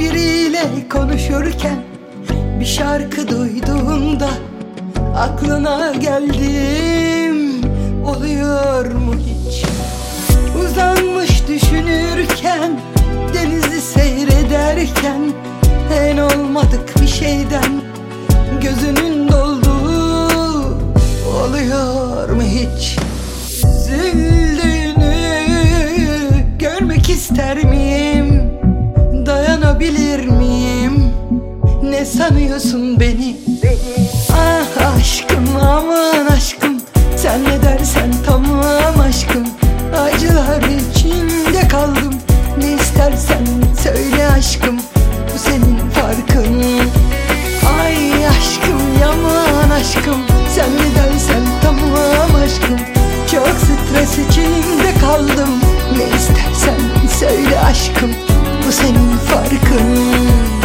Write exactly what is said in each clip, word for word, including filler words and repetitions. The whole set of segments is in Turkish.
biriyle konuşurken bir şarkı duyduğunda aklına geldim. Oluyor mu hiç? Uzanmış düşünürken, denizi seyrederken, en olmadık bir şeyden gözünün dolduğu oluyor mu hiç? Üzüldüğünü görmek ister miyim? Dayanabilir miyim? Ne sanıyorsun beni? Ah aşkım, aman aşkım, sen ne dersen tamam aşkım. Acılar içinde kaldım, ne istersen söyle aşkım, bu senin farkın. Ay aşkım, yaman aşkım, sen ne dersen tamam aşkım. Çok stres içinde kaldım, ne istersen söyle aşkım, bu senin farkın.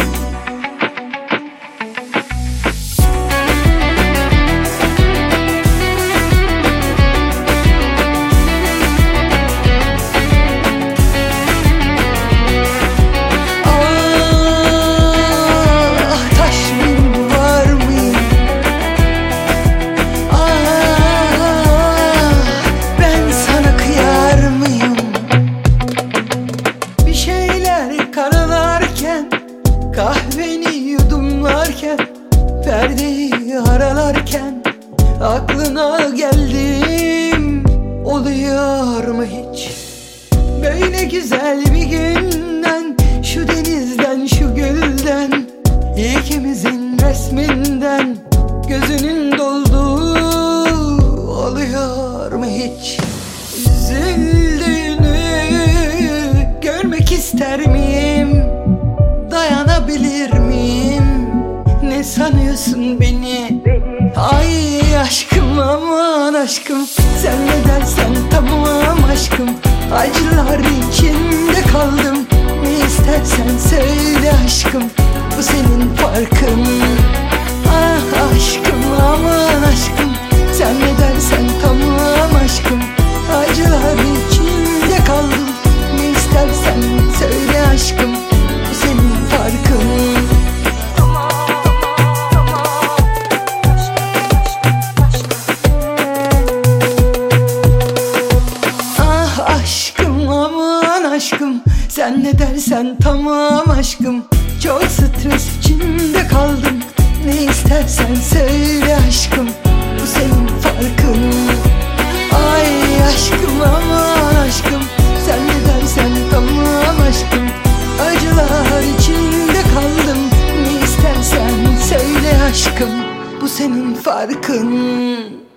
Kahveni yudumlarken, perdeyi aralarken aklına geldim. Oluyor mu hiç? Böyle güzel bir günden, şu denizden, şu gölden, ikimizin resminden gözünün dolduğu oluyor mu hiç? Üzüldüğünü görmek ister miyim? Dayanabilir miyim? Ne sanıyorsun beni? Ay aşkım, aman aşkım, sen ne dersen tamam aşkım. Acılar içinde kaldım, ne istersen söyle aşkım, bu senin farkın. Ah aşkım, aman aşkım, sen ne dersen tamam aşkım. Acılar içinde kaldım, ne istersen söyle aşkım, bu senin farkın. Ah aşkım, aman aşkım, sen ne dersen tamam aşkım. Çok stres içinde kaldım, ne istersen söyle aşkım, bu senin farkın. Ay aşkım, aman aşkım, sen ne dersen tamam aşkım. Acılar içinde kaldım, ne istersen söyle aşkım, bu senin farkın.